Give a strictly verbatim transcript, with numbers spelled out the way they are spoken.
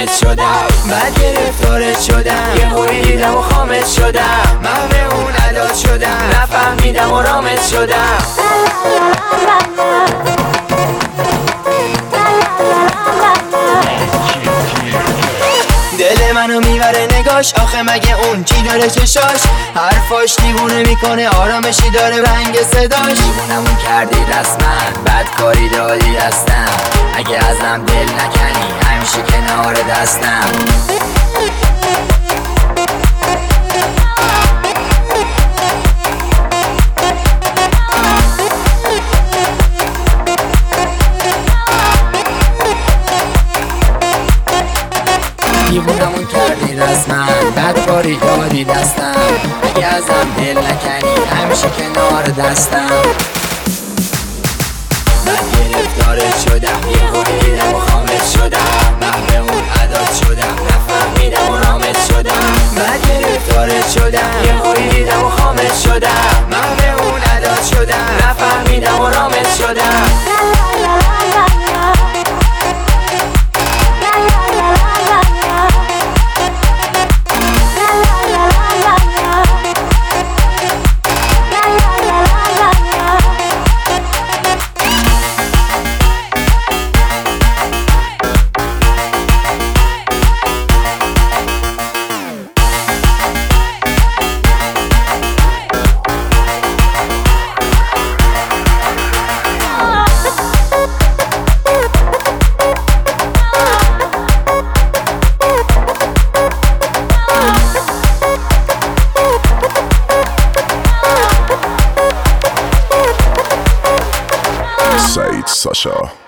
خامت شدم، بعد گرفتارت شدم، یه هوی دیدم و خامت شدم، محو اون عداد شدم، نفهمیدم و رامت شدم. دل منو میبره نگاش، آخه مگه اون چی داره چشاش؟ حرفاش دیوونه میکنه، آرامشی داره رنگ صداش. دیوونمون کردی رسما، بدکاری دادی دستم، اگه ازم دل نکنی همیشه کنار دستم. دیوونمون کردی رسما، بدکاری دادی دستم، اگه ازم دل نکنی همیشه کنار دستم. من گرفتارت شدم، یه هوی دیدم و خامت شدم، محو اون عداد شدم، نفهمیدم و رامت شدم. من گرفتارت شدم، یه هوی دیدم و خامت شدم، محو اون عداد شدم، نفهمیدم و رامت شدم. Said Sasha.